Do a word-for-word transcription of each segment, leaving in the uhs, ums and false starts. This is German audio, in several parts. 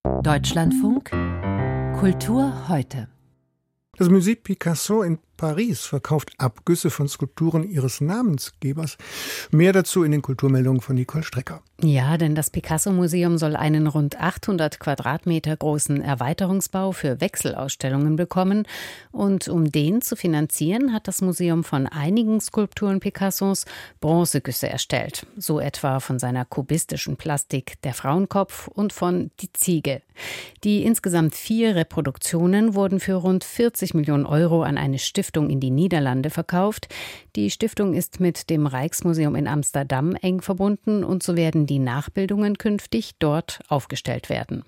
Deutschlandfunk Kultur heute. Das Musée Picasso in Paris verkauft Abgüsse von Skulpturen ihres Namensgebers. Mehr dazu in den Kulturmeldungen von Nicole Strecker. Ja, denn das Picasso-Museum soll einen rund achthundert Quadratmeter großen Erweiterungsbau für Wechselausstellungen bekommen. Und um den zu finanzieren, hat das Museum von einigen Skulpturen Picassos Bronzegüsse erstellt. So etwa von seiner kubistischen Plastik Der Frauenkopf und von Die Ziege. Die insgesamt vier Reproduktionen wurden für rund vierzig Millionen Euro an eine Stiftung in die Niederlande verkauft. Die Stiftung ist mit dem Rijksmuseum in Amsterdam eng verbunden und so werden die Nachbildungen künftig dort aufgestellt werden.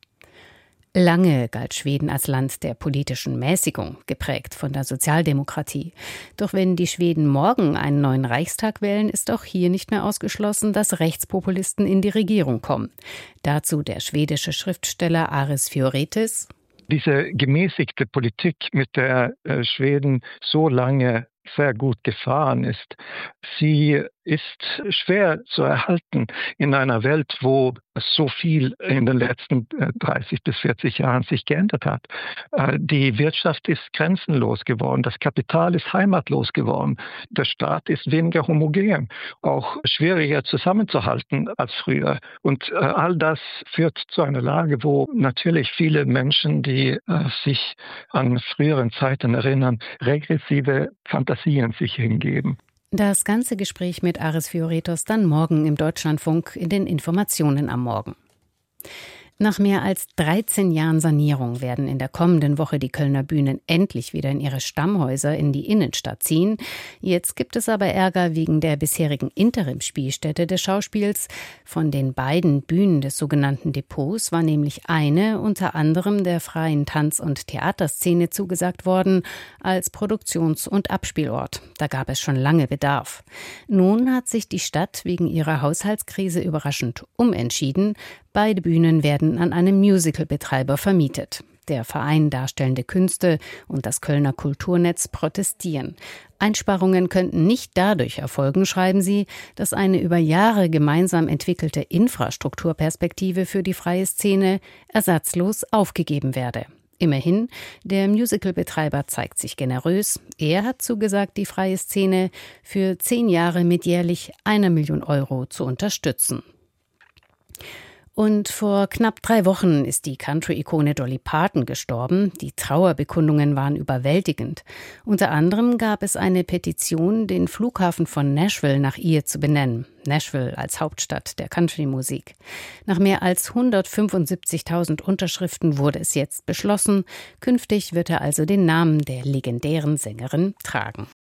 Lange galt Schweden als Land der politischen Mäßigung, geprägt von der Sozialdemokratie. Doch wenn die Schweden morgen einen neuen Reichstag wählen, ist auch hier nicht mehr ausgeschlossen, dass Rechtspopulisten in die Regierung kommen. Dazu der schwedische Schriftsteller Aris Fioretis. Diese gemäßigte Politik, mit der äh, Schweden so lange sehr gut gefahren ist, sie ist schwer zu erhalten in einer Welt, wo so viel in den letzten dreißig bis vierzig Jahren sich geändert hat. Die Wirtschaft ist grenzenlos geworden, das Kapital ist heimatlos geworden, der Staat ist weniger homogen, auch schwieriger zusammenzuhalten als früher. Und all das führt zu einer Lage, wo natürlich viele Menschen, die sich an früheren Zeiten erinnern, regressive Fantasien sich hingeben. Das ganze Gespräch mit Aris Fioretis dann morgen im Deutschlandfunk in den Informationen am Morgen. Nach mehr als dreizehn Jahren Sanierung werden in der kommenden Woche die Kölner Bühnen endlich wieder in ihre Stammhäuser in die Innenstadt ziehen. Jetzt gibt es aber Ärger wegen der bisherigen Interimsspielstätte des Schauspiels. Von den beiden Bühnen des sogenannten Depots war nämlich eine unter anderem der freien Tanz- und Theaterszene zugesagt worden als Produktions- und Abspielort. Da gab es schon lange Bedarf. Nun hat sich die Stadt wegen ihrer Haushaltskrise überraschend umentschieden. Beide Bühnen werden an einen Musicalbetreiber vermietet. Der Verein Darstellende Künste und das Kölner Kulturnetz protestieren. Einsparungen könnten nicht dadurch erfolgen, schreiben sie, dass eine über Jahre gemeinsam entwickelte Infrastrukturperspektive für die freie Szene ersatzlos aufgegeben werde. Immerhin, der Musicalbetreiber zeigt sich generös. Er hat zugesagt, die freie Szene für zehn Jahre mit jährlich einer Million Euro zu unterstützen. Und vor knapp drei Wochen ist die Country-Ikone Dolly Parton gestorben. Die Trauerbekundungen waren überwältigend. Unter anderem gab es eine Petition, den Flughafen von Nashville nach ihr zu benennen. Nashville als Hauptstadt der Country-Musik. Nach mehr als hundertfünfundsiebzigtausend Unterschriften wurde es jetzt beschlossen. Künftig wird er also den Namen der legendären Sängerin tragen.